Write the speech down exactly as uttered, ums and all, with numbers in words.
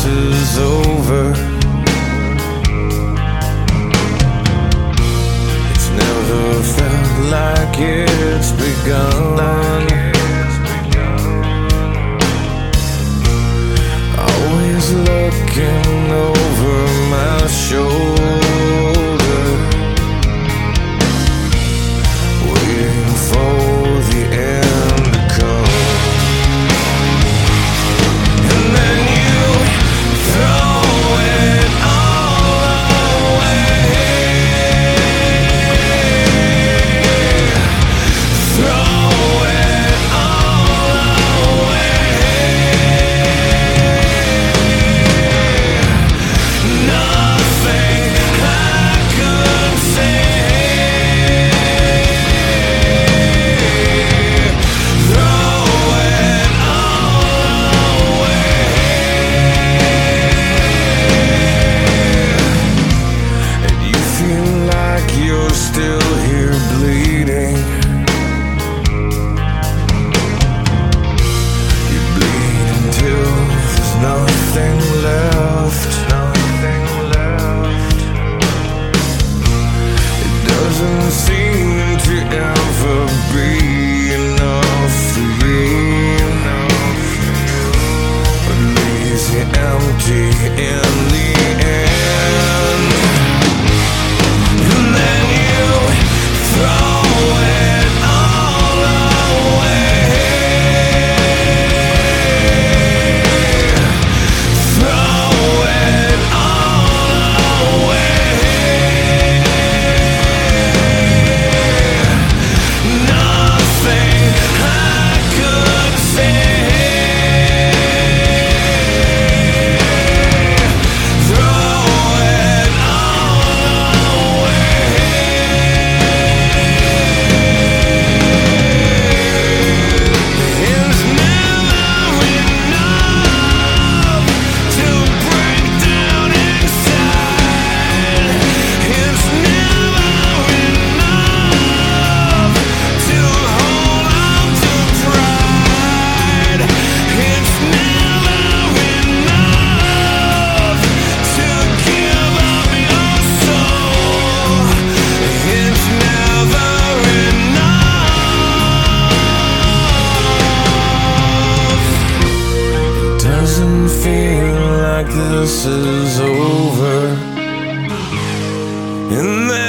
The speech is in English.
is over. It's never felt like it's begun. Always looking over my shoulder, waiting for the end to come. And then you throw it all away. Throw it all away. Nothing I could say. Throw it all away. And you feel like you're still here bleeding. You bleed until there's nothing left. Nothing left. It doesn't seem to ever be enough for you. It leaves you empty in the end. And then you throw it all away. Throw it all away. Nothing I could say. Throw it all away. It's never enough to break down inside. It's never enough to hold on to pride. It's never enough to give up your soul. It's never enough. It doesn't feel like this is over. And then